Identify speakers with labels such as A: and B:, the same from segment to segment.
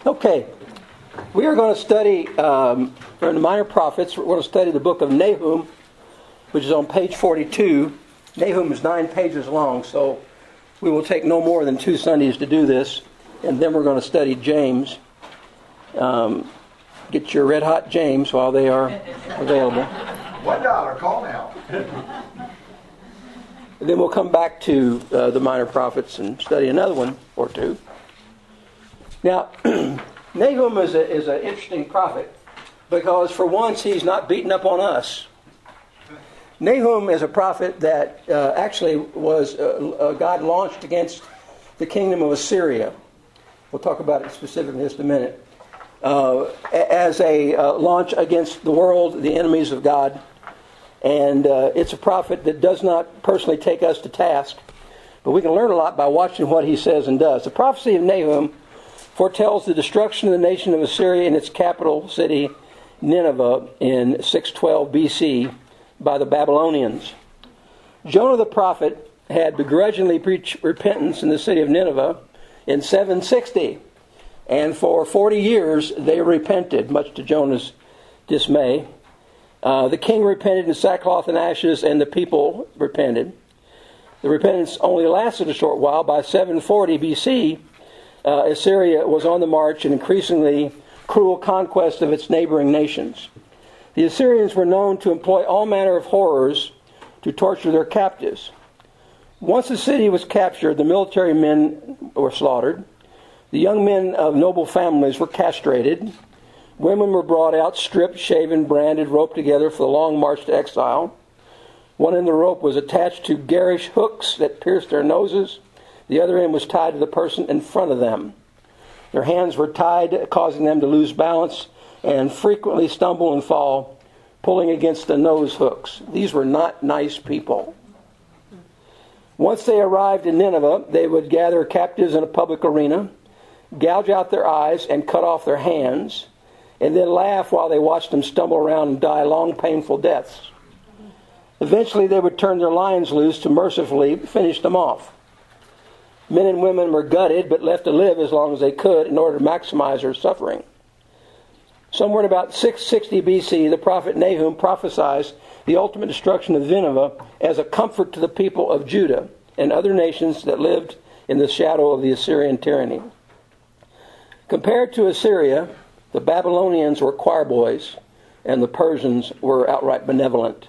A: Okay, we are going to study, from the Minor Prophets, we're going to study the book of Nahum, which is on page 42. Nahum is 9 pages long, so we will take no more than 2 Sundays to do this, and then we're going to study James. Get your red hot James while they are available.
B: $1, call now.
A: And then we'll come back to the Minor Prophets and study another one or two. Now, Nahum is an interesting prophet because for once he's not beating up on us. Nahum is a prophet that actually was God launched against the kingdom of Assyria. We'll talk about it specifically in just a minute. As a launch against the world, the enemies of God. And it's a prophet that does not personally take us to task, but we can learn a lot by watching what he says and does. The prophecy of Nahum foretells the destruction of the nation of Assyria and its capital city, Nineveh, in 612 BC by the Babylonians. Jonah the prophet had begrudgingly preached repentance in the city of Nineveh in 760. And for 40 years they repented, much to Jonah's dismay. The king repented in sackcloth and ashes, and the people repented. The repentance only lasted a short while. By 740 BC, Assyria was on the march in increasingly cruel conquest of its neighboring nations. The Assyrians were known to employ all manner of horrors to torture their captives. Once the city was captured, the military men were slaughtered. The young men of noble families were castrated. Women were brought out, stripped, shaven, branded, roped together for the long march to exile. One end of the rope was attached to garish hooks that pierced their noses. The other end was tied to the person in front of them. Their hands were tied, causing them to lose balance and frequently stumble and fall, pulling against the nose hooks. These were not nice people. Once they arrived in Nineveh, they would gather captives in a public arena, gouge out their eyes and cut off their hands, and then laugh while they watched them stumble around and die long, painful deaths. Eventually, they would turn their lions loose to mercifully finish them off. Men and women were gutted, but left to live as long as they could in order to maximize their suffering. Somewhere in about 660 BC, the prophet Nahum prophesied the ultimate destruction of Nineveh as a comfort to the people of Judah and other nations that lived in the shadow of the Assyrian tyranny. Compared to Assyria, the Babylonians were choir boys, and the Persians were outright benevolent.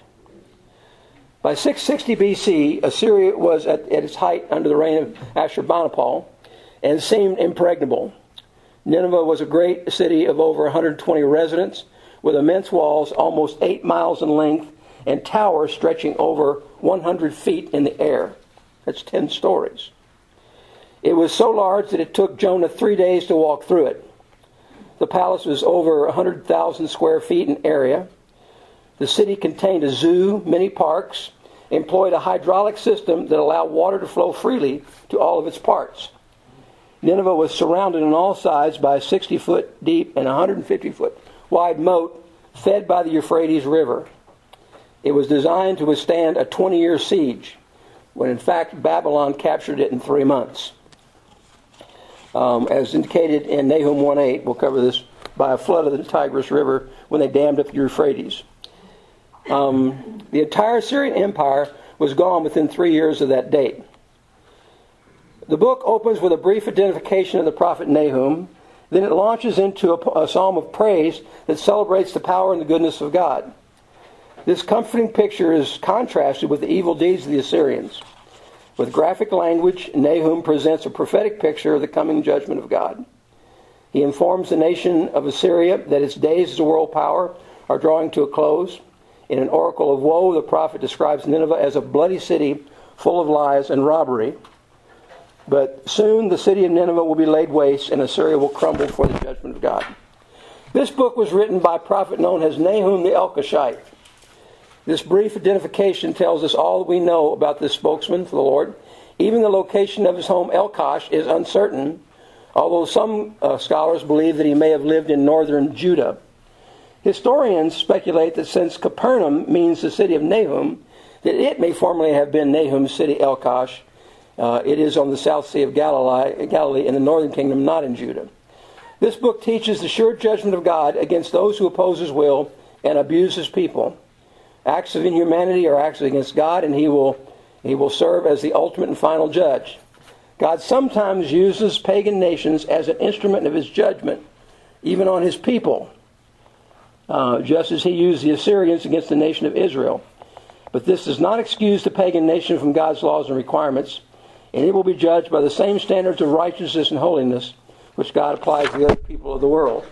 A: By 660 BC, Assyria was at its height under the reign of Ashurbanipal and seemed impregnable. Nineveh was a great city of over 120 residents with immense walls almost 8 miles in length and towers stretching over 100 feet in the air. That's 10 stories. It was so large that it took Jonah 3 days to walk through it. The palace was over 100,000 square feet in area. The city contained a zoo, many parks, employed a hydraulic system that allowed water to flow freely to all of its parts. Nineveh was surrounded on all sides by a 60-foot deep and 150-foot wide moat fed by the Euphrates River. It was designed to withstand a 20-year siege, when in fact Babylon captured it in 3 months. As indicated in Nahum 1:8, we'll cover this, by a flood of the Tigris River when they dammed up the Euphrates. The entire Assyrian Empire was gone within 3 years of that date. The book opens with a brief identification of the prophet Nahum. Then it launches into a psalm of praise that celebrates the power and the goodness of God. This comforting picture is contrasted with the evil deeds of the Assyrians. With graphic language, Nahum presents a prophetic picture of the coming judgment of God. He informs the nation of Assyria that its days as a world power are drawing to a close. In an oracle of woe, the prophet describes Nineveh as a bloody city full of lies and robbery. But soon the city of Nineveh will be laid waste and Assyria will crumble before the judgment of God. This book was written by a prophet known as Nahum the Elkoshite. This brief identification tells us all that we know about this spokesman for the Lord. Even the location of his home, Elkosh, is uncertain, although some scholars believe that he may have lived in northern Judah. Historians speculate that since Capernaum means the city of Nahum, that it may formerly have been Nahum's city, Elkosh. It is on the South Sea of Galilee in the northern kingdom, not in Judah. This book teaches the sure judgment of God against those who oppose His will and abuse His people. Acts of inhumanity are acts against God, and He will serve as the ultimate and final judge. God sometimes uses pagan nations as an instrument of His judgment, even on His people, just as He used the Assyrians against the nation of Israel. But this does not excuse the pagan nation from God's laws and requirements, and it will be judged by the same standards of righteousness and holiness which God applies to the other people of the world.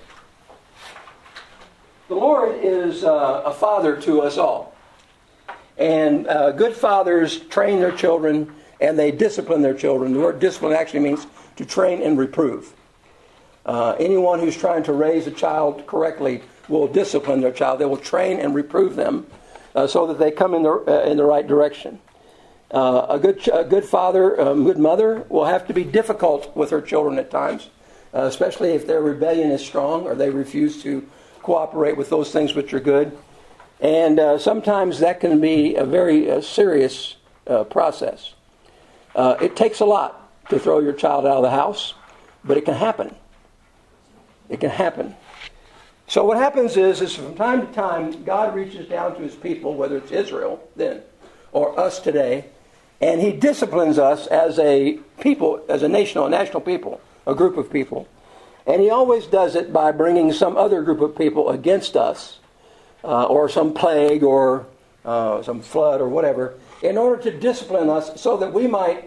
A: The Lord is a father to us all. And good fathers train their children and they discipline their children. The word discipline actually means to train and reprove. Anyone who's trying to raise a child correctly will discipline their child. They will train and reprove them so that they come in the right direction. A good father, a good mother will have to be difficult with her children at times, especially if their rebellion is strong or they refuse to cooperate with those things which are good. And sometimes that can be a very serious process. It takes a lot to throw your child out of the house, but it can happen. It can happen. So what happens is from time to time, God reaches down to His people, whether it's Israel then or us today, and He disciplines us as a people, as a national people, a group of people. And He always does it by bringing some other group of people against us, or some plague, or some flood, or whatever, in order to discipline us so that we might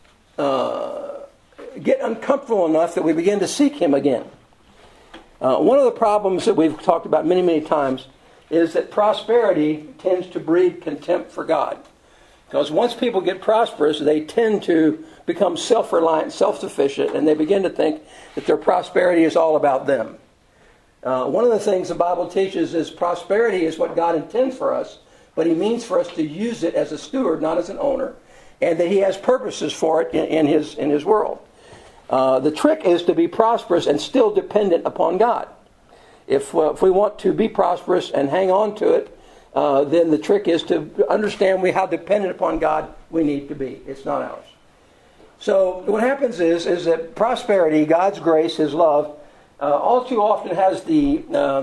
A: get uncomfortable enough that we begin to seek Him again. One of the problems that we've talked about many, many times is that prosperity tends to breed contempt for God. Because once people get prosperous, they tend to become self-reliant, self-sufficient, and they begin to think that their prosperity is all about them. One of the things the Bible teaches is prosperity is what God intends for us, but He means for us to use it as a steward, not as an owner, and that He has purposes for it in His world. The trick is to be prosperous and still dependent upon God. If we want to be prosperous and hang on to it, then the trick is to understand how dependent upon God we need to be. It's not ours. So what happens is that prosperity, God's grace, His love, all too often has the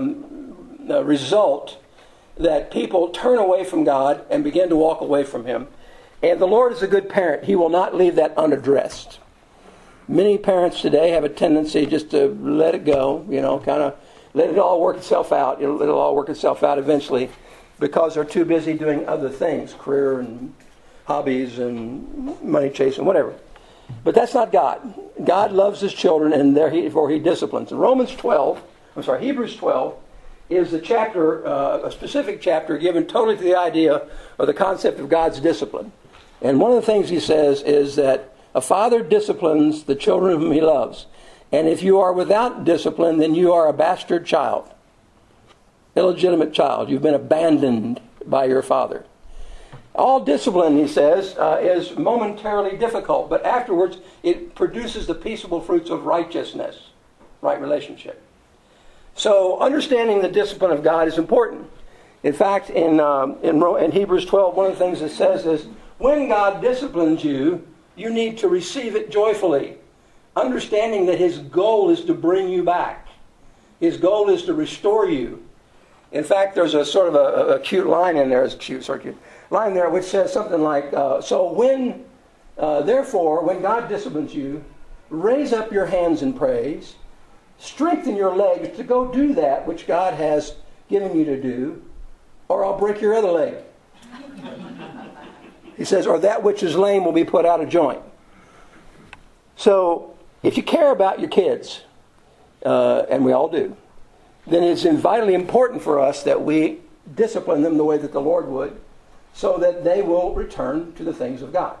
A: result that people turn away from God and begin to walk away from Him. And the Lord is a good parent. He will not leave that unaddressed. Many parents today have a tendency just to let it go, kind of let it all work itself out. It'll all work itself out eventually because they're too busy doing other things, career and hobbies and money chasing, whatever. But that's not God. God loves His children, and therefore He disciplines. In Hebrews 12 is a chapter, a specific chapter given totally to the idea or the concept of God's discipline. And one of the things he says is that a father disciplines the children whom he loves. And if you are without discipline, then you are a bastard child. Illegitimate child. You've been abandoned by your father. All discipline, he says, is momentarily difficult, but afterwards it produces the peaceable fruits of righteousness, right relationship. So understanding the discipline of God is important. In fact, in Hebrews 12, one of the things it says is, when God disciplines you, you need to receive it joyfully, understanding that His goal is to bring you back. His goal is to restore you. In fact, there's a sort of a cute line in there, line there which says something like, therefore, when God disciplines you, raise up your hands in praise, strengthen your legs to go do that which God has given you to do, or I'll break your other leg. He says, or that which is lame will be put out of joint. So, if you care about your kids, and we all do, then it's vitally important for us that we discipline them the way that the Lord would, so that they will return to the things of God.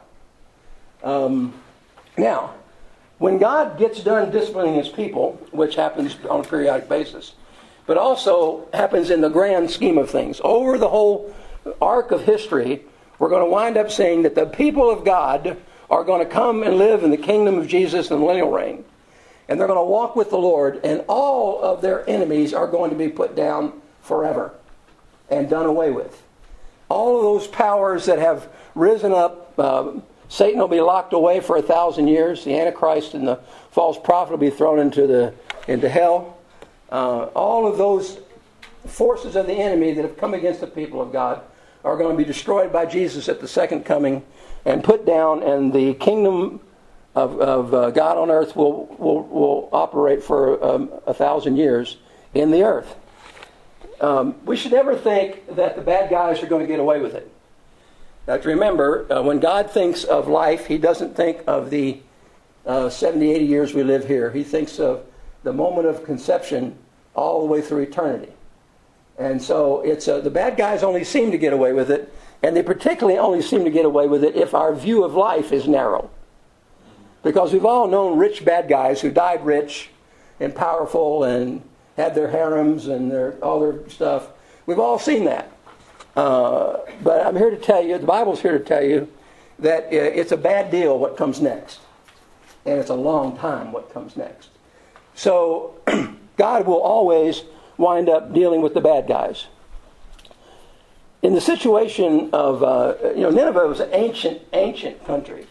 A: Now, when God gets done disciplining His people, which happens on a periodic basis, but also happens in the grand scheme of things, over the whole arc of history, we're going to wind up saying that the people of God are going to come and live in the kingdom of Jesus in the millennial reign. And they're going to walk with the Lord, and all of their enemies are going to be put down forever and done away with. All of those powers that have risen up, Satan will be locked away for 1,000 years. The Antichrist and the false prophet will be thrown into the into hell. All of those forces of the enemy that have come against the people of God are going to be destroyed by Jesus at the second coming and put down, and the kingdom of God on earth will operate for 1,000 years in the earth. We should never think that the bad guys are going to get away with it. Now, to remember, when God thinks of life, he doesn't think of the 70, 80 years we live here. He thinks of the moment of conception all the way through eternity. And so it's the bad guys only seem to get away with it, and they particularly only seem to get away with it if our view of life is narrow. Because we've all known rich bad guys who died rich and powerful and had their harems and all their stuff. We've all seen that. But I'm here to tell you, the Bible's here to tell you, that it's a bad deal what comes next. And it's a long time what comes next. So God will always wind up dealing with the bad guys. In the situation of, Nineveh was an ancient country.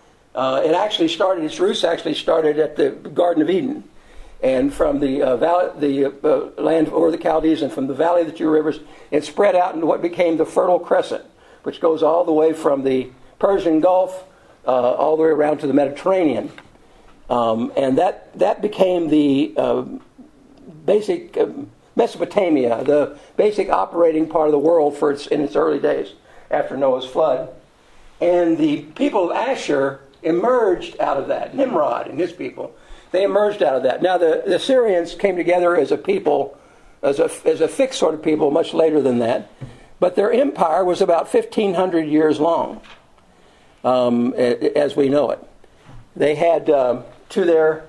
A: Its roots actually started at the Garden of Eden. And from the land over the Chaldees and from the valley of the two rivers, it spread out into what became the Fertile Crescent, which goes all the way from the Persian Gulf all the way around to the Mediterranean. And that became the basic Mesopotamia, the basic operating part of the world in its early days after Noah's flood. And the people of Asher emerged out of that. Nimrod and his people, they emerged out of that. Now the Assyrians came together as a people, as a fixed sort of people much later than that. But their empire was about 1,500 years long, as we know it. They had to their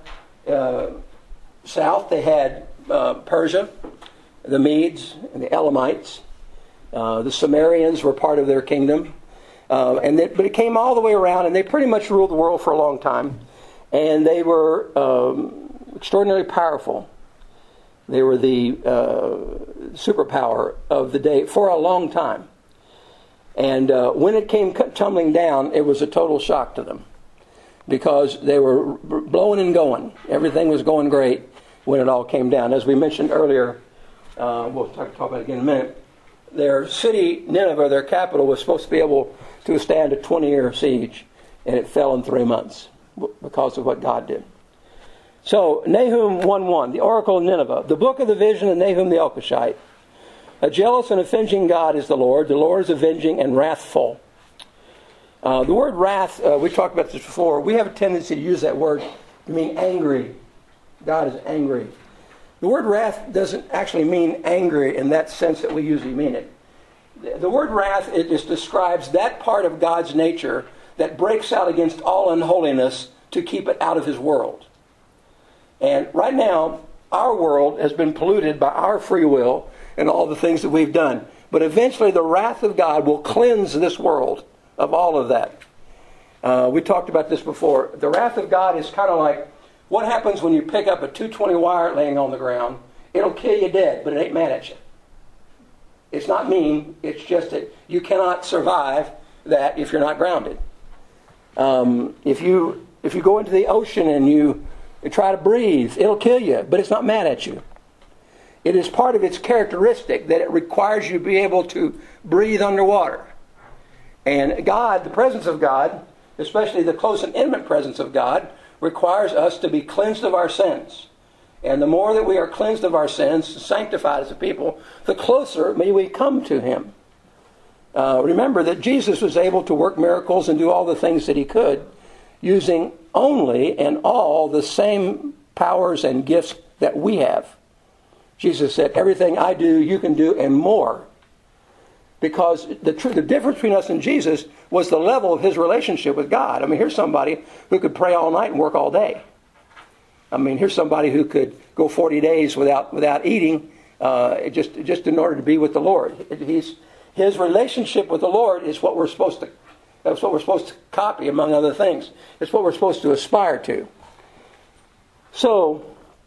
A: south, they had Persia, the Medes, and the Elamites. The Sumerians were part of their kingdom. But it came all the way around, and they pretty much ruled the world for a long time. And they were extraordinarily powerful. They were the superpower of the day for a long time. And when it came tumbling down, it was a total shock to them. Because they were blowing and going. Everything was going great when it all came down. As we mentioned earlier, we'll talk about it again in a minute, their city, Nineveh, their capital, was supposed to be able to withstand a 20-year siege, and it fell in 3 months because of what God did. So, Nahum 1:1, the oracle of Nineveh, the book of the vision of Nahum the Elkoshite. A jealous and avenging God is the Lord is avenging and wrathful. The word wrath, we talked about this before. We have a tendency to use that word to mean angry. God is angry. The word wrath doesn't actually mean angry in that sense that we usually mean it. The word wrath, it just describes that part of God's nature that breaks out against all unholiness to keep it out of his world. And right now, our world has been polluted by our free will and all the things that we've done. But eventually the wrath of God will cleanse this world of all of that. We talked about this before. The wrath of God is kind of like what happens when you pick up a 220 wire laying on the ground. It'll kill you dead, but it ain't mad at you. It's not mean. It's just that you cannot survive that if you're not grounded. If you go into the ocean and you try to breathe, it'll kill you, but it's not mad at you. It is part of its characteristic that it requires you to be able to breathe underwater. And God, the presence of God, especially the close and intimate presence of God, requires us to be cleansed of our sins. And the more that we are cleansed of our sins, sanctified as a people, the closer may we come to him. Remember that Jesus was able to work miracles and do all the things that he could using only and all the same powers and gifts that we have. Jesus said, everything I do, you can do and more. Because the difference between us and Jesus was the level of his relationship with God. I mean, here's somebody who could pray all night and work all day. I mean, here's somebody who could go 40 days without eating just in order to be with the Lord. His relationship with the Lord is what we're supposed to copy, among other things. It's what we're supposed to aspire to. So,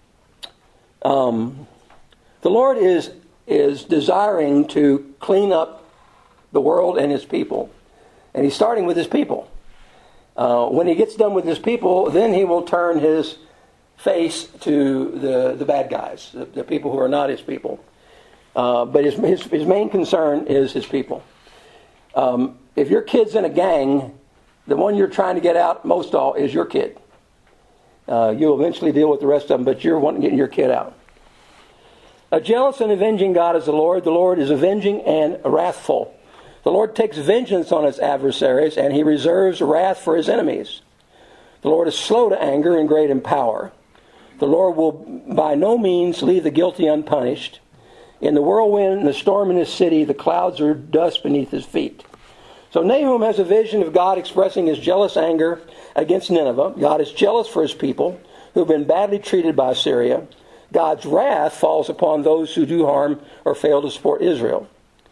A: the Lord is desiring to clean up the world and his people. And he's starting with his people. When he gets done with his people, then he will turn his face to the bad guys, the people who are not his people. But his main concern is his people. If your kid's in a gang, the one you're trying to get out most all is your kid. You'll eventually deal with the rest of them, but you're wanting getting your kid out. A jealous and avenging God is the Lord. The Lord is avenging and wrathful. The Lord takes vengeance on his adversaries, and he reserves wrath for his enemies. The Lord is slow to anger and great in power. The Lord will by no means leave the guilty unpunished. In the whirlwind and the storm in his city, the clouds are dust beneath his feet. So Nahum has a vision of God expressing his jealous anger against Nineveh. God is jealous for his people who have been badly treated by Assyria. God's wrath falls upon those who do harm or fail to support Israel.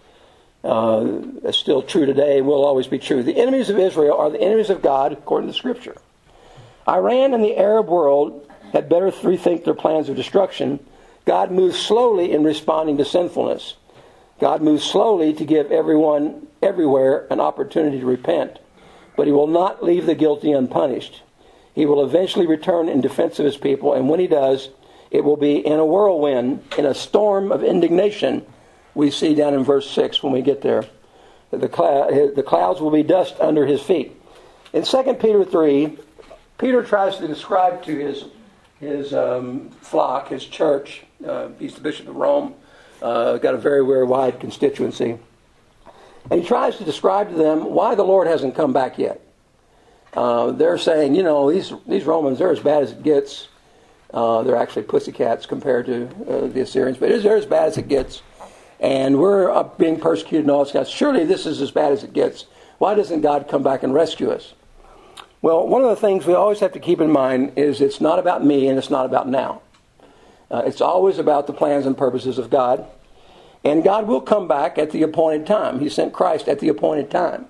A: That's still true today and will always be true. The enemies of Israel are the enemies of God according to Scripture. Iran and the Arab world had better rethink their plans of destruction. God moves slowly in responding to sinfulness. God moves slowly to give everyone, everywhere, an opportunity to repent. But he will not leave the guilty unpunished. He will eventually return in defense of his people, and when he does, it will be in a whirlwind, in a storm of indignation. We see down in verse 6 when we get there. The clouds will be dust under his feet. In 2 Peter 3, Peter tries to describe to his flock, his church. He's the Bishop of Rome. Got a very, very wide constituency. And he tries to describe to them why the Lord hasn't come back yet. They're saying, these Romans, they're as bad as it gets. They're actually pussycats compared to the Assyrians, but they're as bad as it gets. And we're being persecuted and all this stuff. Surely this is as bad as it gets. Why doesn't God come back and rescue us? Well, one of the things we always have to keep in mind is it's not about me and it's not about now. It's always about the plans and purposes of God. And God will come back at the appointed time. He sent Christ at the appointed time,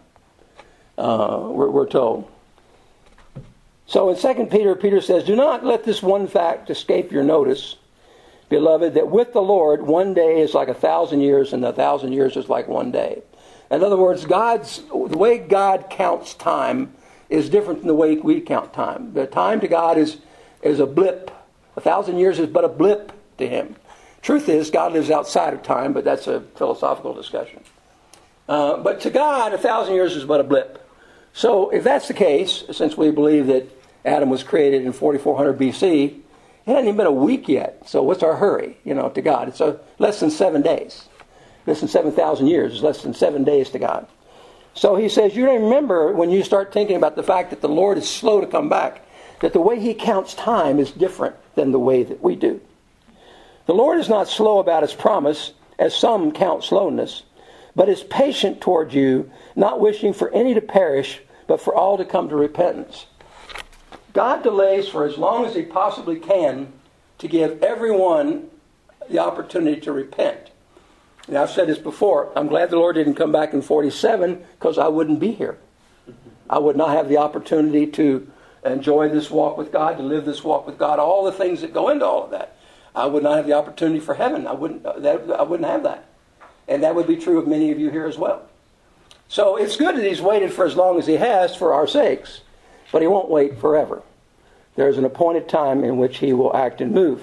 A: we're told. So in 2 Peter, Peter says, do not let this one fact escape your notice, beloved, that with the Lord, one day is like 1,000 years, and 1,000 years is like one day. In other words, the way God counts time is different than the way we count time. The time to God is a blip. 1,000 years is but a blip to him. Truth is, God lives outside of time, but that's a philosophical discussion. But to God, 1,000 years is but a blip. So if that's the case, since we believe that Adam was created in 4400 BC, it hasn't even been a week yet. So what's our hurry, to God? It's less than 7 days. Less than 7,000 years is less than 7 days to God. So he says, you remember when you start thinking about the fact that the Lord is slow to come back, that the way he counts time is different than the way that we do. The Lord is not slow about his promise, as some count slowness, but is patient toward you, not wishing for any to perish, but for all to come to repentance. God delays for as long as he possibly can to give everyone the opportunity to repent. And I've said this before, I'm glad the Lord didn't come back in 47 because I wouldn't be here. I would not have the opportunity to enjoy this walk with God, to live this walk with God, all the things that go into all of that. I would not have the opportunity for heaven. I wouldn't have that. And that would be true of many of you here as well. So it's good that he's waited for as long as he has for our sakes, but he won't wait forever. There's an appointed time in which he will act and move.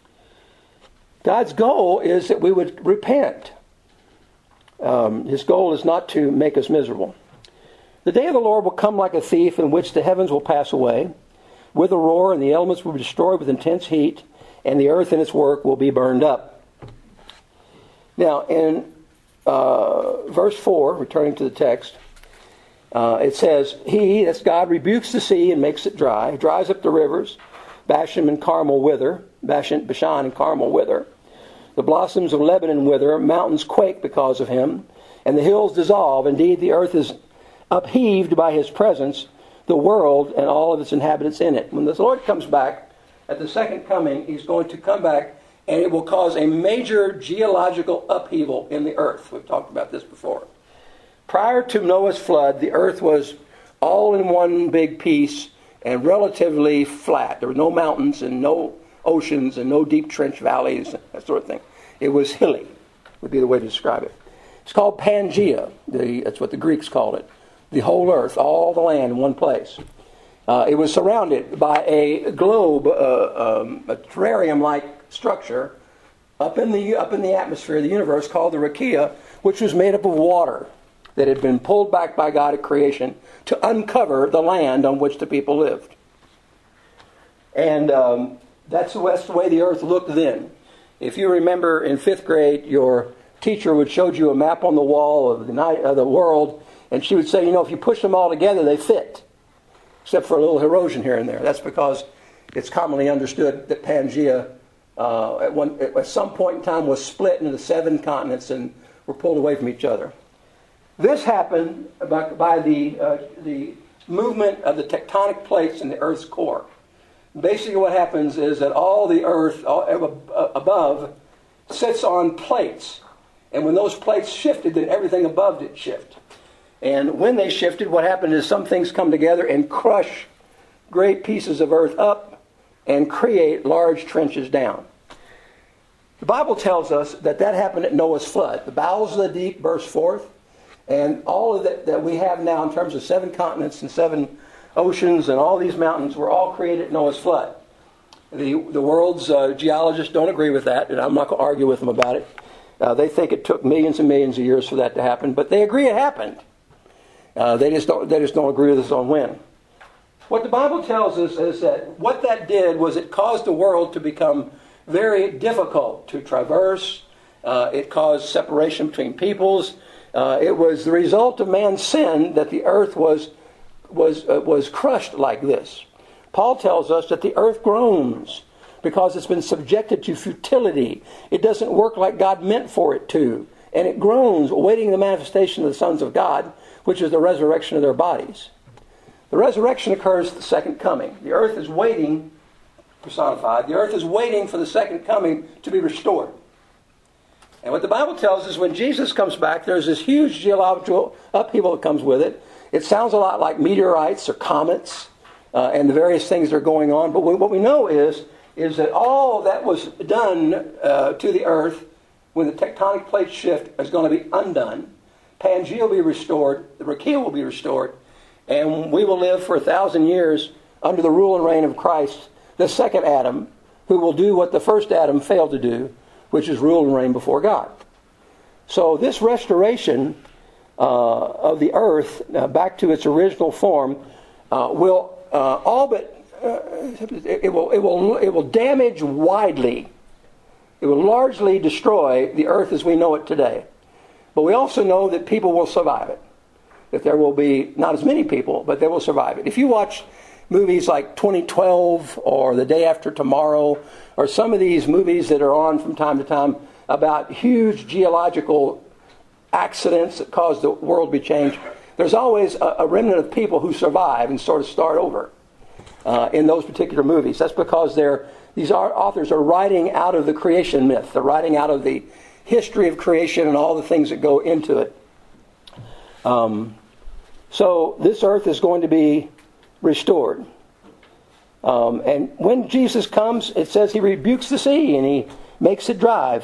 A: God's goal is that we would repent. His goal is not to make us miserable. The day of the Lord will come like a thief, in which the heavens will pass away with a roar, and the elements will be destroyed with intense heat, and the earth and its work will be burned up. Now, in verse 4, returning to the text, it says, he, that's God, rebukes the sea and makes it dry, dries up the rivers, Bashan and Carmel wither, Bashan and Carmel wither. The blossoms of Lebanon wither, mountains quake because of him, and the hills dissolve. Indeed, the earth is upheaved by his presence, the world and all of its inhabitants in it. When the Lord comes back, at the second coming, he's going to come back, and it will cause a major geological upheaval in the earth. We've talked about this before. Prior to Noah's flood, the earth was all in one big piece and relatively flat. There were no mountains and no oceans and no deep trench valleys, that sort of thing. It was hilly, would be the way to describe it. It's called Pangea. That's what the Greeks called it. The whole earth, all the land in one place. It was surrounded by a globe, a terrarium-like structure up in the atmosphere of the universe called the Rakia, which was made up of water that had been pulled back by God at creation to uncover the land on which the people lived. And that's the way the earth looked then. If you remember in 5th grade, your teacher would show you a map on the wall of the world, and she would say, if you push them all together, they fit, except for a little erosion here and there. That's because it's commonly understood that Pangaea at some point in time was split into 7 continents and were pulled away from each other. This happened by the movement of the tectonic plates in the Earth's core. Basically what happens is that all the Earth above sits on plates. And when those plates shifted, then everything above did shift. And when they shifted, what happened is some things come together and crush great pieces of earth up and create large trenches down. The Bible tells us that happened at Noah's flood. The bowels of the deep burst forth, and all of that we have now in terms of 7 continents and 7 oceans and all these mountains were all created at Noah's flood. The world's geologists don't agree with that, and I'm not going to argue with them about it. They think it took millions and millions of years for that to happen, but they agree it happened. They just don't agree with us on when. What the Bible tells us is that what that did was it caused the world to become very difficult to traverse. It caused separation between peoples. It was the result of man's sin that the earth was crushed like this. Paul tells us that the earth groans because it's been subjected to futility. It doesn't work like God meant for it to. And it groans, awaiting the manifestation of the sons of God, which is the resurrection of their bodies. The resurrection occurs at the second coming. The earth is waiting, personified, the earth is waiting for the second coming to be restored. And what the Bible tells us, when Jesus comes back, there's this huge geological upheaval that comes with it. It sounds a lot like meteorites or comets and the various things that are going on. But what we know is that all that was done to the earth when the tectonic plates shift is going to be undone. Pangaea will be restored. The Rakia will be restored. And we will live for 1,000 years under the rule and reign of Christ, the second Adam, who will do what the first Adam failed to do, which is rule and reign before God. So this restoration of the earth back to its original form will all but it will damage widely. It will largely destroy the earth as we know it today. But we also know that people will survive it. That there will be not as many people, but they will survive it. If you watch movies like 2012 or The Day After Tomorrow, or some of these movies that are on from time to time about huge geological accidents that cause the world to be changed, there's always a remnant of people who survive and sort of start over in those particular movies. That's because these authors are writing out of the creation myth. They're writing out of the history of creation and all the things that go into it. So this earth is going to be restored. And when Jesus comes, it says he rebukes the sea and he makes it dry.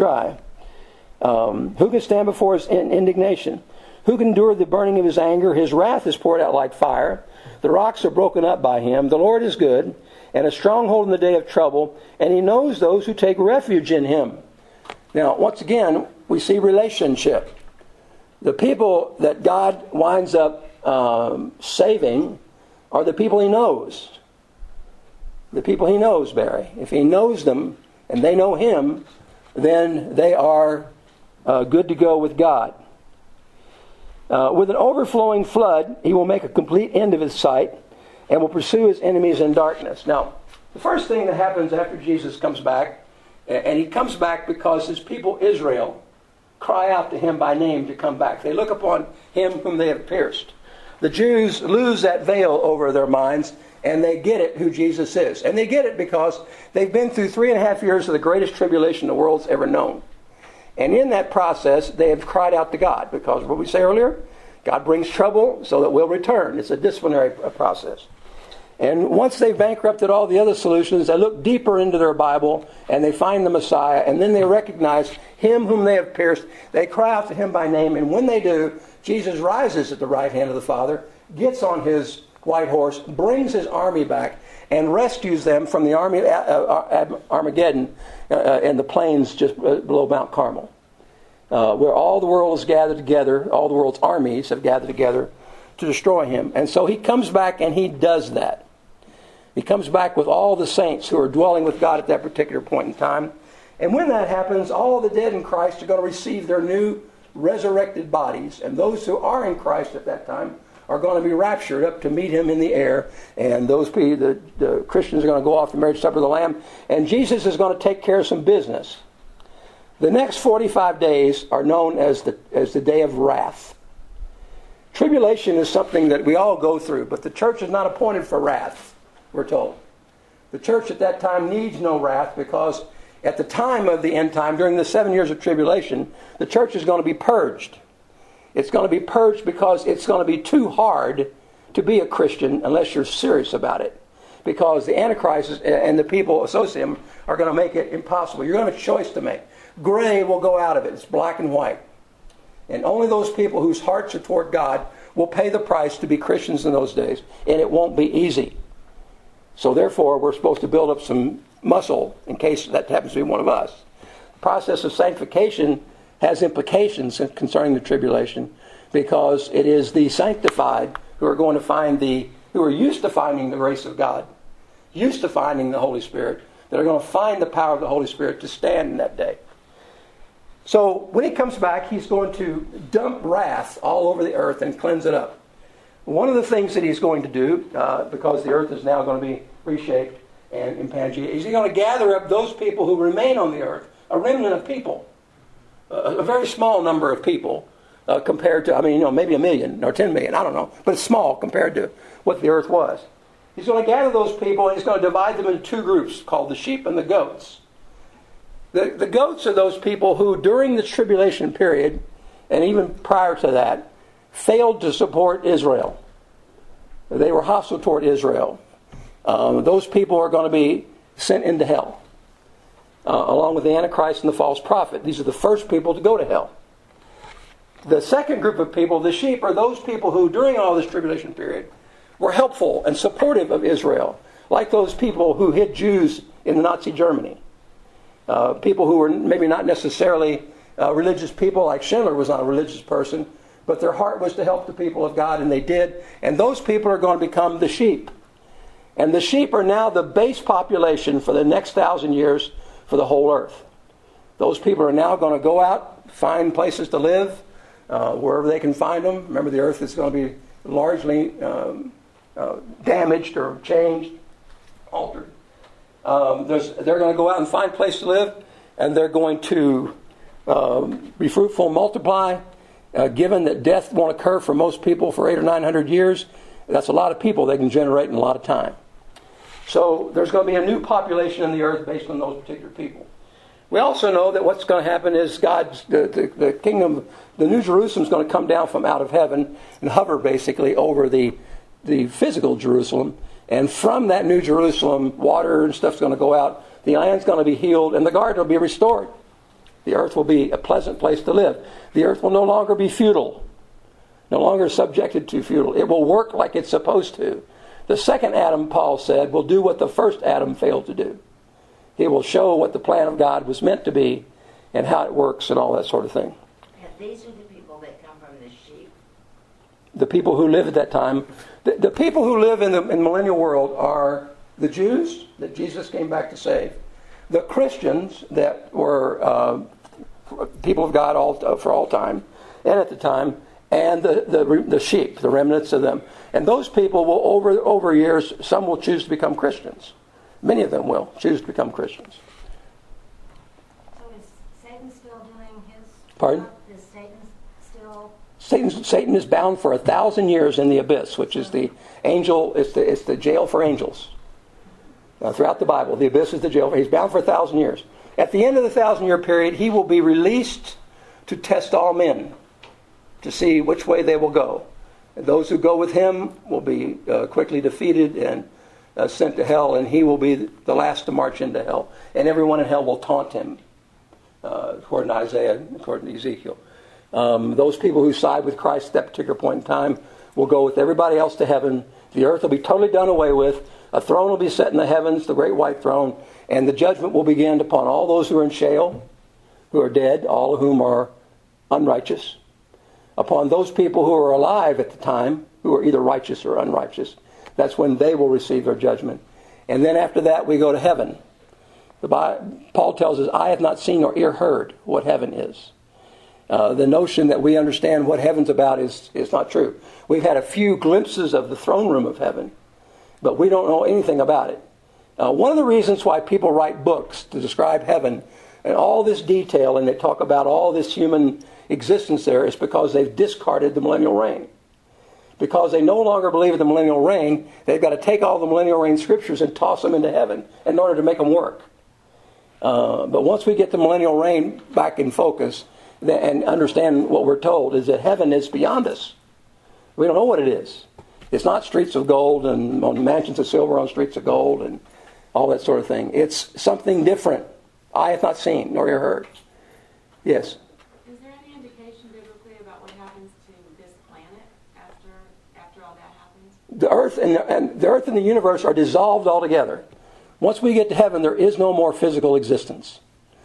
A: Who can stand before his indignation? Who can endure the burning of his anger? His wrath is poured out like fire. The rocks are broken up by him. The Lord is good and a stronghold in the day of trouble, and he knows those who take refuge in him. Now, once again, we see relationship. The people that God winds up saving are the people he knows. The people he knows, Barry. If he knows them and they know him, then they are good to go with God. With an overflowing flood, he will make a complete end of his sight and will pursue his enemies in darkness. Now, the first thing that happens after Jesus comes back, and he comes back because his people Israel cry out to him by name to come back. They look upon him whom they have pierced. The Jews lose that veil over their minds, and they get it who Jesus is. And they get it because they've been through 3.5 years of the greatest tribulation the world's ever known. And in that process, they have cried out to God. Because what we say earlier, God brings trouble so that we'll return. It's a disciplinary process. And once they've bankrupted all the other solutions, they look deeper into their Bible and they find the Messiah, and then they recognize him whom they have pierced. They cry out to him by name, and when they do, Jesus rises at the right hand of the Father, gets on his white horse, brings his army back and rescues them from the army of Armageddon in the plains just below Mount Carmel, where all the world is gathered together, all the world's armies have gathered together to destroy him. And so he comes back and he does that. He comes back with all the saints who are dwelling with God at that particular point in time. And when that happens, all the dead in Christ are going to receive their new resurrected bodies. And those who are in Christ at that time are going to be raptured up to meet him in the air. And those people, the Christians are going to go off to the marriage supper of the Lamb. And Jesus is going to take care of some business. The next 45 days are known as the day of wrath. Tribulation is something that we all go through, but the church is not appointed for wrath, we're told. The church at that time needs no wrath because at the time of the end time, during the 7 years of tribulation, the church is going to be purged. It's going to be purged because it's going to be too hard to be a Christian unless you're serious about it. Because the Antichrist and the people associated with him are going to make it impossible. You're going to have a choice to make. Gray will go out of it. It's black and white. And only those people whose hearts are toward God will pay the price to be Christians in those days. And it won't be easy. So therefore, we're supposed to build up some muscle in case that happens to be one of us. The process of sanctification has implications concerning the tribulation because it is the sanctified who are going to find who are used to finding the grace of God, used to finding the Holy Spirit, that are going to find the power of the Holy Spirit to stand in that day. So when he comes back, he's going to dump wrath all over the earth and cleanse it up. One of the things that he's going to do, because the earth is now going to be reshaped and in Pangea, is he's going to gather up those people who remain on the earth, a remnant of people, a very small number of people compared to, maybe 1 million or 10 million, I don't know, but it's small compared to what the earth was. He's going to gather those people and he's going to divide them into two groups called the sheep and the goats. The goats are those people who, during the tribulation period, and even prior to that, failed to support Israel. They were hostile toward Israel. Those people are going to be sent into hell, along with the Antichrist and the false prophet. These are the first people to go to hell. The second group of people, the sheep, are those people who, during all this tribulation period, were helpful and supportive of Israel, like those people who hid Jews in Nazi Germany. People who were maybe not necessarily religious people, like Schindler was not a religious person, but their heart was to help the people of God, and they did. And those people are going to become the sheep. And the sheep are now the base population for the next 1,000 years for the whole earth. Those people are now going to go out, find places to live, wherever they can find them. Remember, the earth is going to be largely damaged or changed, altered. They're going to go out and find a place to live, and they're going to be fruitful and multiply. Given that death won't occur for most people for 800 or 900 years, that's a lot of people they can generate in a lot of time. So there's going to be a new population in the earth based on those particular people. We also know that what's going to happen is the kingdom, the New Jerusalem is going to come down from out of heaven and hover basically over the physical Jerusalem. And from that New Jerusalem, water and stuff's going to go out. The land's going to be healed, and the garden will be restored. The earth will be a pleasant place to live. The earth will no longer be futile, no longer subjected to futile. It will work like it's supposed to. The second Adam, Paul said, will do what the first Adam failed to do. He will show what the plan of God was meant to be and how it works and all that sort of thing.
C: And these are the people that come from the sheep.
A: The people who live at that time. The people who live in the millennial world are the Jews that Jesus came back to save, the Christians that were people of God for all time and at the time, and the sheep, the remnants of them. And those people will, over years, some will choose to become Christians. Many of them will choose to become Christians.
C: So is Satan still doing his
A: Pardon?
C: job? Is Satan still...
A: Satan is bound for 1,000 years in the abyss, which is the angel. It's the jail for angels. Throughout the Bible, the abyss is the jail. He's bound for 1,000 years. At the end of the 1,000-year period, he will be released to test all men, to see which way they will go. And those who go with him will be quickly defeated and sent to hell, and he will be the last to march into hell. And everyone in hell will taunt him, according to Isaiah, according to Ezekiel. Those people who side with Christ at that particular point in time will go with everybody else to heaven. The earth will be totally done away with. A throne will be set in the heavens, the great white throne, and the judgment will begin upon all those who are in Sheol, who are dead, all of whom are unrighteous, upon those people who are alive at the time, who are either righteous or unrighteous. That's when they will receive their judgment. And then after that, we go to heaven. Paul tells us, "I have not seen nor ear heard what heaven is." The notion that we understand what heaven's about is not true. We've had a few glimpses of the throne room of heaven, but we don't know anything about it. One of the reasons why people write books to describe heaven and all this detail, and they talk about all this human existence there, is because they've discarded the millennial reign. Because they no longer believe in the millennial reign, they've got to take all the millennial reign scriptures and toss them into heaven in order to make them work. But once we get the millennial reign back in focus and understand what we're told is that heaven is beyond us. We don't know what it is. It's not streets of gold and mansions of silver on streets of gold and all that sort of thing. It's something different. I have not seen nor ear heard. Yes?
D: Is there any indication biblically about what happens to this planet after all that happens?
A: The earth and the universe are dissolved altogether. Once we get to heaven, there is no more physical existence.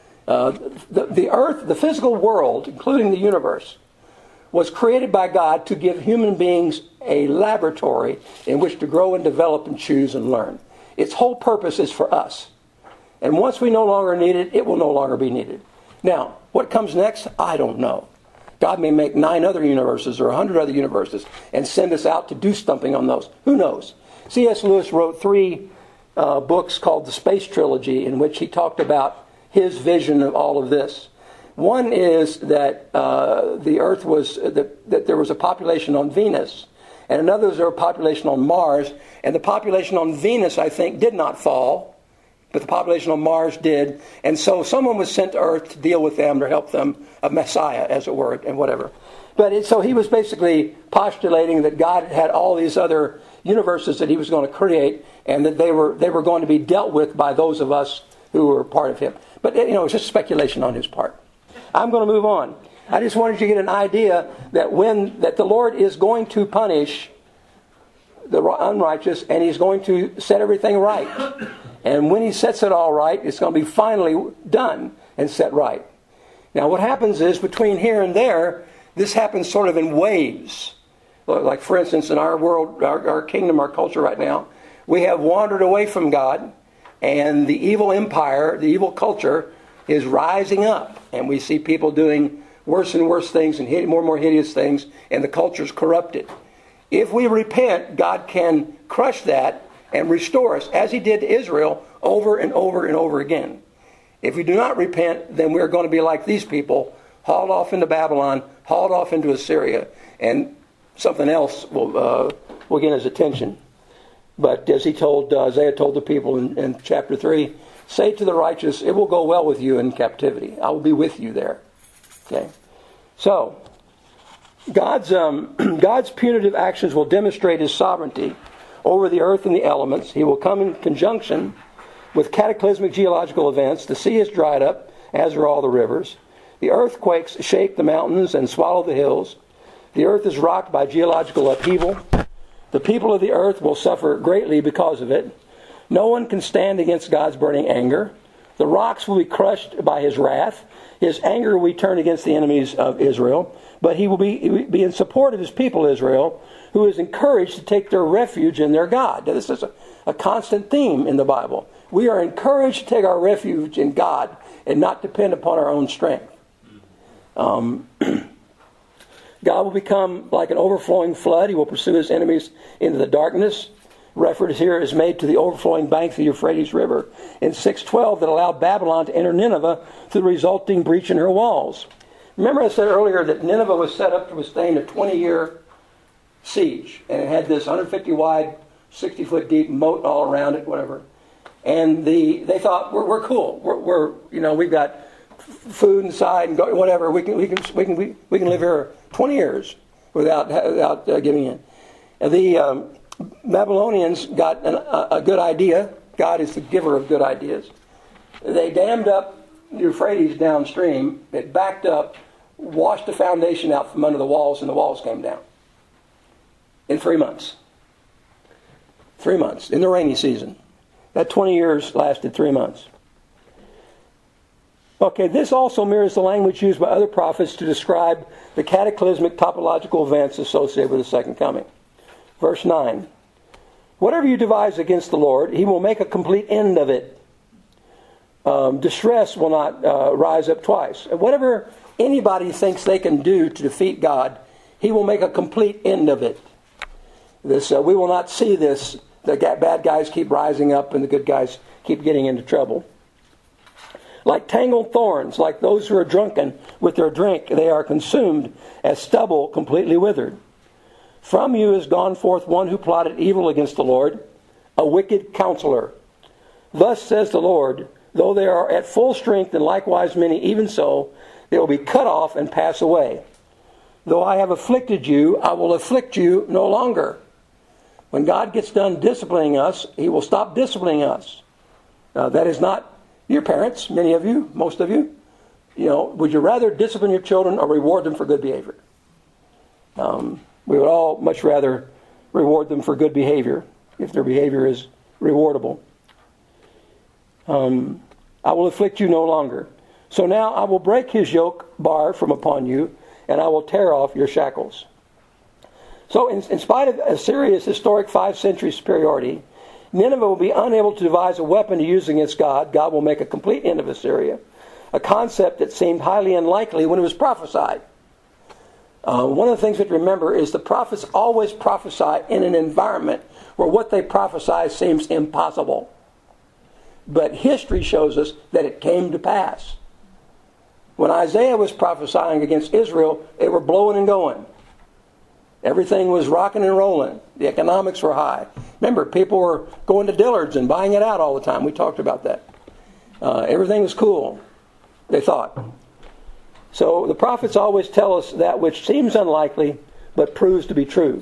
A: The earth, the physical world, including the universe, was created by God to give human beings a laboratory in which to grow and develop and choose and learn. Its whole purpose is for us. And once we no longer need it, it will no longer be needed. Now, what comes next? I don't know. God may make 9 other universes or 100 other universes and send us out to do something on those. Who knows? C.S. Lewis wrote 3 books called the Space Trilogy, in which he talked about his vision of all of this. One is that the Earth was that there was a population on Venus, and another is there was a population on Mars, and the population on Venus, I think, did not fall, but the population on Mars did, and so someone was sent to Earth to deal with them, to help them, a Messiah, as it were, and whatever. But so he was basically postulating that God had all these other universes that he was going to create, and that they were going to be dealt with by those of us who were part of him. But it's just speculation on his part. I'm going to move on. I just wanted you to get an idea that the Lord is going to punish the unrighteous, and he's going to set everything right. And when he sets it all right, it's going to be finally done and set right. Now what happens is, between here and there, this happens sort of in waves. Like, for instance, in our world, our kingdom, our culture right now, we have wandered away from God, and the evil empire, the evil culture, is rising up. And we see people doing worse and worse things and more and more hideous things, and the culture is corrupted. If we repent, God can crush that and restore us, as he did to Israel over and over and over again. If we do not repent, then we're going to be like these people, hauled off into Babylon, hauled off into Assyria, and something else will get his attention. But as Isaiah told the people in chapter 3, say to the righteous, it will go well with you in captivity. I will be with you there. Okay. So, God's punitive actions will demonstrate his sovereignty over the earth and the elements. He will come in conjunction with cataclysmic geological events. The sea is dried up, as are all the rivers. The earthquakes shake the mountains and swallow the hills. The earth is rocked by geological upheaval. The people of the earth will suffer greatly because of it. No one can stand against God's burning anger. The rocks will be crushed by his wrath. His anger will be turned against the enemies of Israel. But he will be in support of his people Israel, who is encouraged to take their refuge in their God. Now, this is a constant theme in the Bible. We are encouraged to take our refuge in God and not depend upon our own strength. God will become like an overflowing flood. He will pursue his enemies into the darkness. Reference here is made to the overflowing banks of the Euphrates River in 612 that allowed Babylon to enter Nineveh through the resulting breach in her walls. Remember I said earlier that Nineveh was set up to withstand a 20-year siege, and it had this 150 wide, 60 foot deep moat all around it, whatever. And they thought, we're cool. We've got food inside and whatever. We can live here 20 years without giving in. And the Babylonians got a good idea. God is the giver of good ideas. They dammed up the Euphrates downstream. It backed up, washed the foundation out from under the walls, and the walls came down in 3 months. 3 months, in the rainy season. That 20 years lasted 3 months. Okay, this also mirrors the language used by other prophets to describe the cataclysmic topological events associated with the second coming. Verse 9. Whatever you devise against the Lord, he will make a complete end of it. Distress will not rise up twice. And whatever anybody thinks they can do to defeat God, he will make a complete end of it. We will not see this. The bad guys keep rising up and the good guys keep getting into trouble. Like tangled thorns, like those who are drunken with their drink, they are consumed as stubble completely withered. From you is gone forth one who plotted evil against the Lord, a wicked counselor. Thus says the Lord, though they are at full strength, and likewise many, even so, they will be cut off and pass away. Though I have afflicted you, I will afflict you no longer. When God gets done disciplining us, he will stop disciplining us. That is not your parents, many of you, most of you. Would you rather discipline your children or reward them for good behavior? We would all much rather reward them for good behavior if their behavior is rewardable. I will afflict you no longer. So now I will break his yoke bar from upon you, and I will tear off your shackles. So in spite of Assyria's historic 5-century superiority, Nineveh will be unable to devise a weapon to use against God. God will make a complete end of Assyria, a concept that seemed highly unlikely when it was prophesied. One of the things that remember is the prophets always prophesy in an environment where what they prophesy seems impossible. But history shows us that it came to pass. When Isaiah was prophesying against Israel, they were blowing and going. Everything was rocking and rolling. The economics were high. Remember, people were going to Dillard's and buying it out all the time. We talked about that. Everything was cool, they thought. So the prophets always tell us that which seems unlikely, but proves to be true.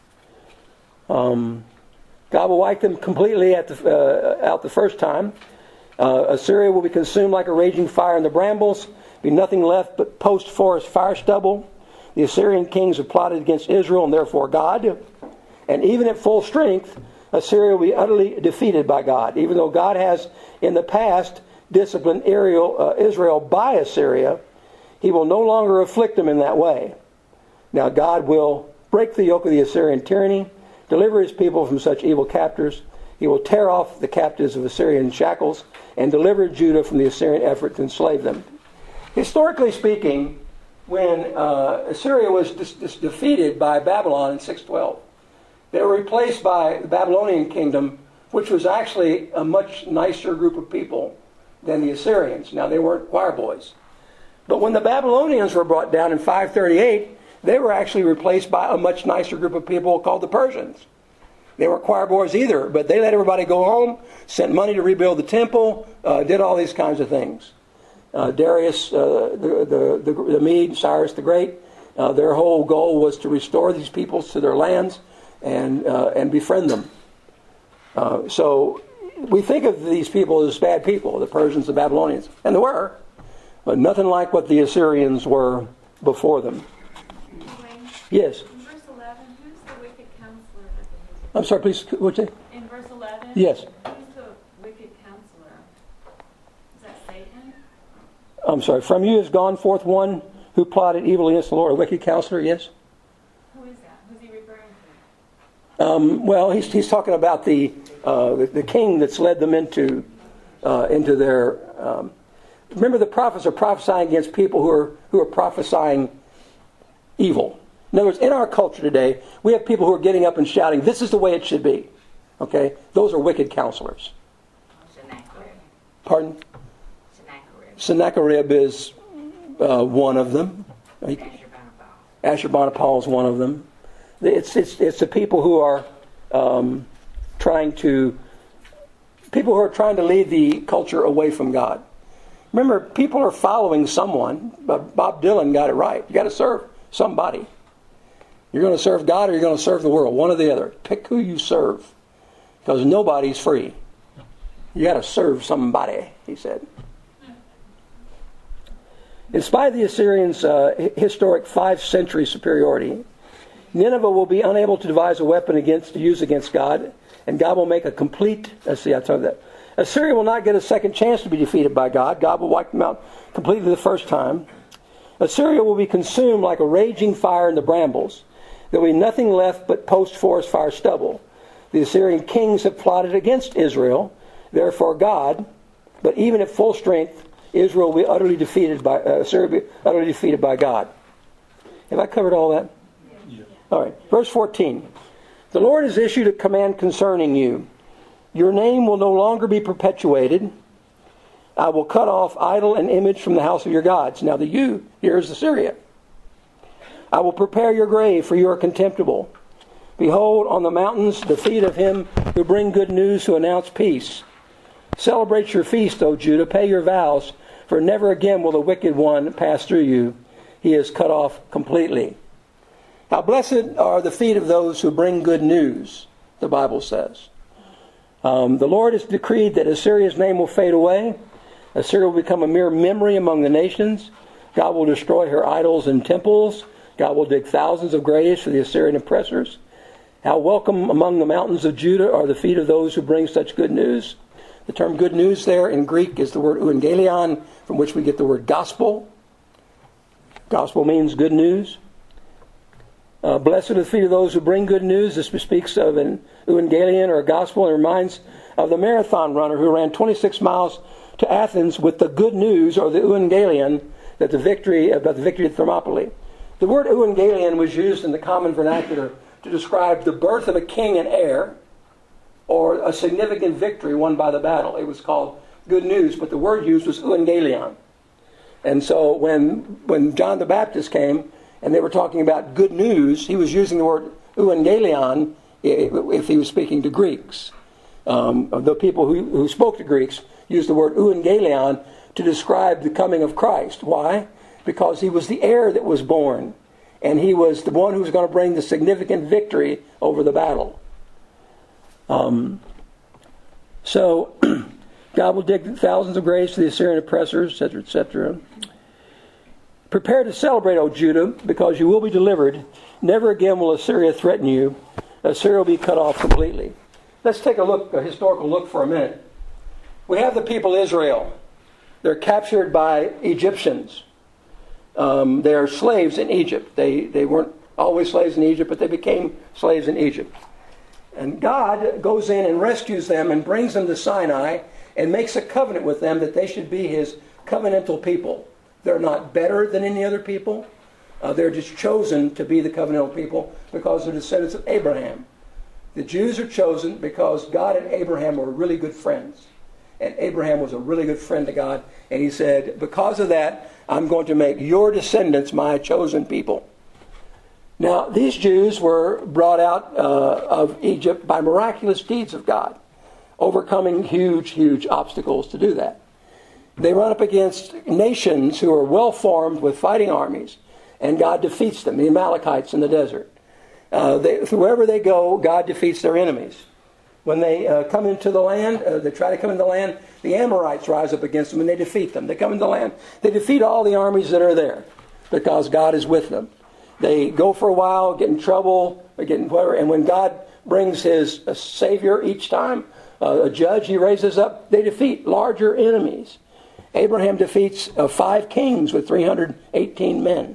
A: God will wipe them completely out the first time. Assyria will be consumed like a raging fire in the brambles. Be nothing left but post-forest fire stubble. The Assyrian kings have plotted against Israel and therefore God. And even at full strength, Assyria will be utterly defeated by God. Even though God has in the past disciplined Israel by Assyria, he will no longer afflict them in that way. Now God will break the yoke of the Assyrian tyranny, deliver his people from such evil captors. He will tear off the captives of Assyrian shackles and deliver Judah from the Assyrian effort to enslave them. Historically speaking, when Assyria was defeated by Babylon in 612, they were replaced by the Babylonian kingdom, which was actually a much nicer group of people than the Assyrians. Now, they weren't choir boys. But when the Babylonians were brought down in 538, they were actually replaced by a much nicer group of people called the Persians. They weren't choir boys either, but they let everybody go home, sent money to rebuild the temple, did all these kinds of things. Darius, the Mede, Cyrus the Great, their whole goal was to restore these peoples to their lands and befriend them. So we think of these people as bad people, the Persians, the Babylonians, and they were, but nothing like what the Assyrians were before them.
D: Wayne,
A: Yes.
D: in verse 11, who's the wicked counselor?
A: I'm sorry, please, what'd you say?
D: In verse 11,
A: Yes.
D: who's the wicked counselor? Is that Satan?
A: I'm sorry, from you has gone forth one who plotted evil against the Lord, a wicked counselor, yes?
D: Who is that? Who's he referring to?
A: Well, he's talking about the king that's led them into their. Remember, the prophets are prophesying against people who are prophesying evil. In other words, in our culture today, we have people who are getting up and shouting, "This is the way it should be." Okay, those are wicked counselors.
E: Sennacherib.
A: Pardon?
E: Sennacherib.
A: Sennacherib is one of them. Ashurbanipal is one of them. It's the people who are trying to lead the culture away from God. Remember, people are following someone. Bob Dylan got it right. You got to serve somebody. You're going to serve God or you're going to serve the world. One or the other. Pick who you serve, because nobody's free. You got to serve somebody, he said. In spite of the Assyrians' historic 5-century superiority, Nineveh will be unable to devise a weapon to use against God, and God will make a complete. Let's see, I told you that. Assyria will not get a second chance to be defeated by God. God will wipe them out completely the first time. Assyria will be consumed like a raging fire in the brambles. There will be nothing left but post-forest fire stubble. The Assyrian kings have plotted against Israel, therefore God, but even at full strength, Israel will be utterly defeated by Assyria will be utterly defeated by God. Have I covered all that? Yeah. All right. Verse 14. The Lord has issued a command concerning you. Your name will no longer be perpetuated. I will cut off idol and image from the house of your gods. Now the you here is Assyria. I will prepare your grave, for you are contemptible. Behold, on the mountains the feet of him who bring good news, who announce peace. Celebrate your feast, O Judah. Pay your vows, for never again will the wicked one pass through you. He is cut off completely. How blessed are the feet of those who bring good news, the Bible says. The Lord has decreed that Assyria's name will fade away. Assyria will become a mere memory among the nations. God will destroy her idols and temples. God will dig thousands of graves for the Assyrian oppressors. How welcome among the mountains of Judah are the feet of those who bring such good news. The term good news there in Greek is the word euangelion, from which we get the word gospel. Gospel means good news. Blessed are the feet of those who bring good news. This speaks of an euangelion or a gospel. It reminds of the marathon runner who ran 26 miles to Athens with the good news, or the euangelion, about the victory at Thermopylae. The word euangelion was used in the common vernacular to describe the birth of a king and heir, or a significant victory won by the battle. It was called good news, but the word used was euangelion. And so when John the Baptist came and they were talking about good news, he was using the word euangelion if he was speaking to Greeks. The people who spoke to Greeks used the word euangelion to describe the coming of Christ. Why? Because he was the heir that was born, and he was the one who was going to bring the significant victory over the battle. So God will dig thousands of graves for the Assyrian oppressors, etc., etc. Prepare to celebrate, O Judah, because you will be delivered. Never again will Assyria threaten you. Assyria will be cut off completely. Let's take a historical look for a minute. We have the people Israel. They're captured by Egyptians. They are slaves in Egypt. They weren't always slaves in Egypt, but they became slaves in Egypt. And God goes in and rescues them and brings them to Sinai and makes a covenant with them that they should be his covenantal people. They're not better than any other people. They're just chosen to be the covenantal people because they're descendants of Abraham. The Jews are chosen because God and Abraham were really good friends. And Abraham was a really good friend to God. And he said, because of that, I'm going to make your descendants my chosen people. Now, these Jews were brought out of Egypt by miraculous deeds of God, overcoming huge, huge obstacles to do that. They run up against nations who are well-formed with fighting armies, and God defeats them, the Amalekites in the desert. Wherever they go, God defeats their enemies. When they come into the land, they try to come into the land, the Amorites rise up against them and they defeat them. They come into the land, they defeat all the armies that are there because God is with them. They go for a while, get in trouble, get in whatever, and when God brings his Savior each time, a judge he raises up, they defeat larger enemies. Abraham defeats 5 kings with 318 men.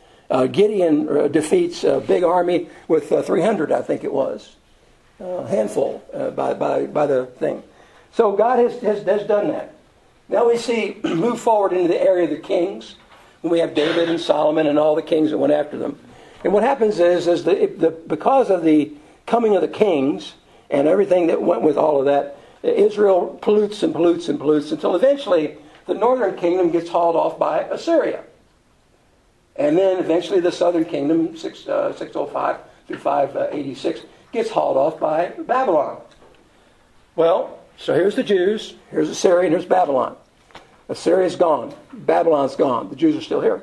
A: Gideon defeats a big army with 300, I think it was. Handful by the thing. So God has done that. Now we see move forward into the area of the kings. When we have David and Solomon and all the kings that went after them. And what happens is because of the coming of the kings and everything that went with all of that, Israel pollutes and pollutes and pollutes until eventually the northern kingdom gets hauled off by Assyria. And then eventually the southern kingdom, 605 through 586, gets hauled off by Babylon. Well, so here's the Jews, here's Assyria, and here's Babylon. Assyria's gone. Babylon's gone. The Jews are still here.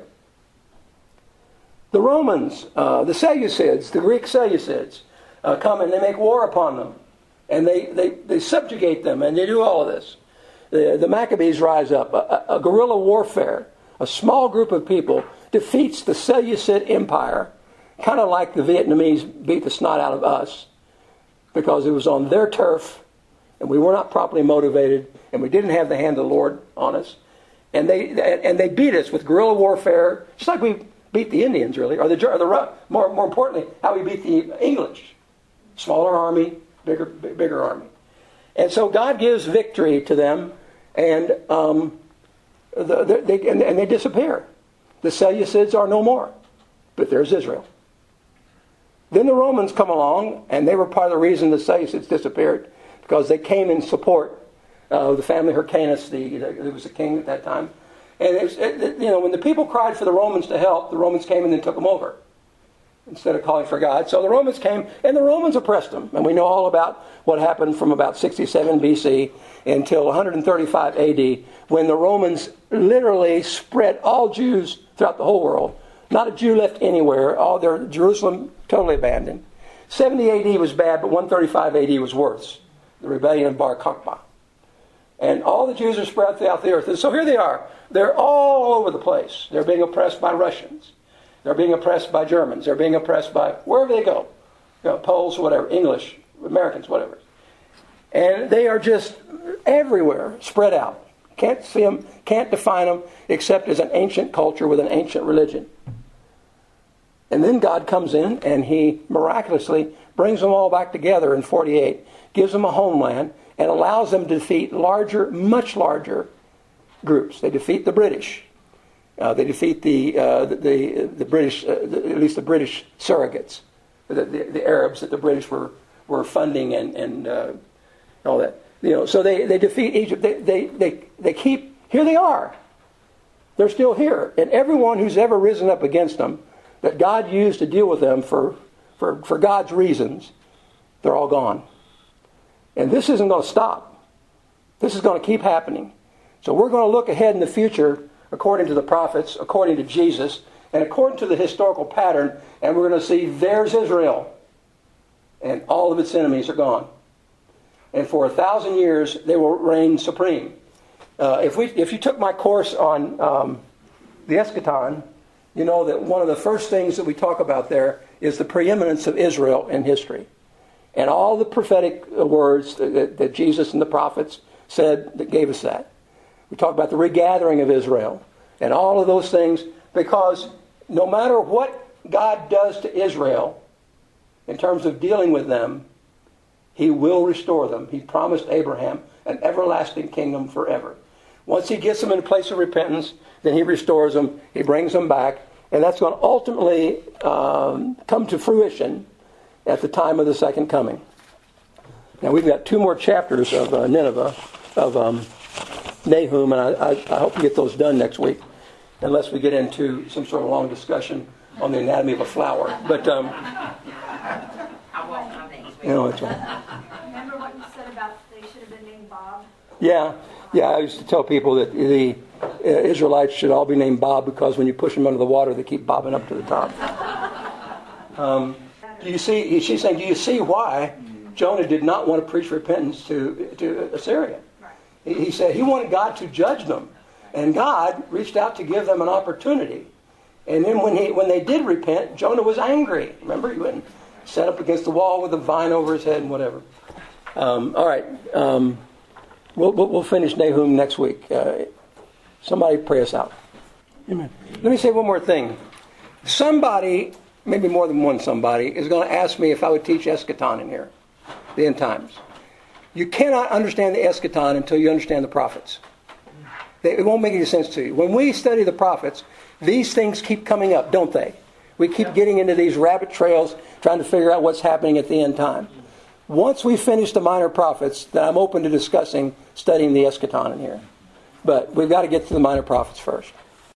A: The Romans, the Seleucids, the Greek Seleucids, come and they make war upon them. And they subjugate them, and they do all of this. The Maccabees rise up. A guerrilla warfare, a small group of people defeats the Seleucid Empire kind of like the Vietnamese beat the snot out of us because it was on their turf and we were not properly motivated and we didn't have the hand of the Lord on us. And they beat us with guerrilla warfare, just like we beat the Indians, really, or more importantly, how we beat the English. Smaller army, bigger army. And so God gives victory to them, and they disappear. The Seleucids are no more, but there's Israel. Then the Romans come along, and they were part of the reason the Seleucids disappeared, because they came in support of the family Hyrcanus, who was the king at that time. And when the people cried for the Romans to help, the Romans came and then took them over instead of calling for God. So the Romans came, and the Romans oppressed them. And we know all about what happened from about 67 BC until 135 AD, when the Romans literally spread all Jews throughout the whole world. Not a Jew left anywhere. All their Jerusalem totally abandoned. 70 AD was bad, but 135 AD was worse. The rebellion of Bar Kokhba. And all the Jews are spread throughout the earth. And so here they are. They're all over the place. They're being oppressed by Russians. They're being oppressed by Germans. They're being oppressed by wherever they go. Poles, whatever, English, Americans, whatever. And they are just everywhere, spread out. Can't see them, can't define them, except as an ancient culture with an ancient religion. And then God comes in and He miraculously brings them all back together in 48, gives them a homeland, and allows them to defeat much larger groups. They defeat the British. They defeat the British, at least the British surrogates, the Arabs that the British were funding and all that. So they defeat Egypt. They keep, here they are. They're still here. And everyone who's ever risen up against them, that God used to deal with them for God's reasons, they're all gone. And this isn't going to stop. This is going to keep happening. So we're going to look ahead in the future according to the prophets, according to Jesus, and according to the historical pattern, and we're going to see there's Israel. And all of its enemies are gone. And for 1,000 years, they will reign supreme. If you took my course on the eschaton, you know that one of the first things that we talk about there is the preeminence of Israel in history. And all the prophetic words that Jesus and the prophets said that gave us that. We talk about the regathering of Israel and all of those things, because no matter what God does to Israel in terms of dealing with them, He will restore them. He promised Abraham an everlasting kingdom forever. Once He gets them in a place of repentance, then He restores them, He brings them back, and that's going to ultimately come to fruition at the time of the second coming. Now we've got 2 more chapters of Nineveh, of Nahum, and I hope we get those done next week, unless we get into some sort of long discussion on the anatomy of a flower. But
C: I won't have things.
A: it's right.
C: Remember what you said about they should have been named Bob?
A: Yeah. I used to tell people that the Israelites should all be named Bob, because when you push them under the water, they keep bobbing up to the top. Do you see? She's saying, do you see why Jonah did not want to preach repentance to Assyria? He said he wanted God to judge them, and God reached out to give them an opportunity. And then when they did repent, Jonah was angry. Remember, he went and sat up against the wall with a vine over his head and whatever. All right, we'll finish Nahum next week. Somebody pray us out. Amen. Let me say one more thing. Somebody, maybe more than one somebody, is going to ask me if I would teach eschaton in here, the end times. You cannot understand the eschaton until you understand the prophets. It won't make any sense to you. When we study the prophets, these things keep coming up, don't they? We keep getting into these rabbit trails, trying to figure out what's happening at the end time. Once we finish the minor prophets, then I'm open to discussing studying the eschaton in here. But we've got to get to the minor prophets first.